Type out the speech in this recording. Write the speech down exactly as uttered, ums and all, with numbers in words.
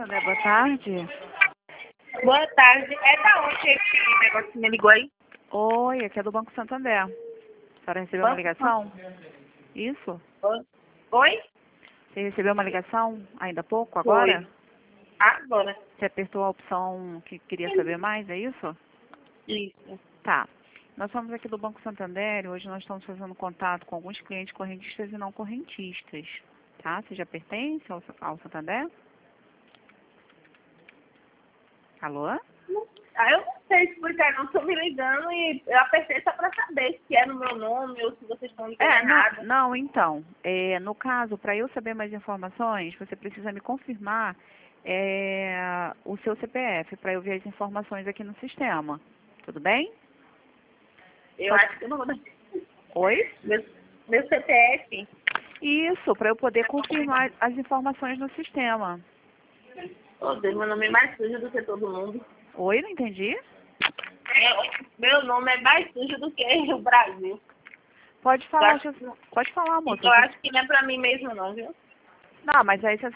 Santander, boa tarde. Boa tarde. É da onde esse negócio que me ligou aí? Oi, aqui é do Banco Santander. A senhora recebeu uma ligação? Isso? Oi? Você recebeu uma ligação ainda há pouco, agora? Oi. Agora. Você apertou a opção que queria saber mais, é isso? Isso. Tá. Nós somos aqui do Banco Santander e hoje nós estamos fazendo contato com alguns clientes correntistas e não correntistas. Tá? Você já pertence ao, ao Santander? Alô? Ah, eu não sei explicar, não. Estou me ligando e eu apertei só para saber se é no meu nome ou se vocês estão ligando É, errado. não, não, então, é, no caso, para eu saber mais informações, você precisa me confirmar é, o seu C P F, para eu ver as informações aqui no sistema. Tudo bem? Eu Pode- acho que eu não vou dar. Oi? Meu, meu C P F. Isso, para eu poder confirmar as informações no sistema. Oh, Deus, meu nome é mais sujo do que todo mundo. Oi, não entendi? É, meu nome é mais sujo do que o Brasil. Pode falar, acho deixa eu- pode falar, moça. Eu acho que não é pra mim mesmo não, viu? Não, mas aí você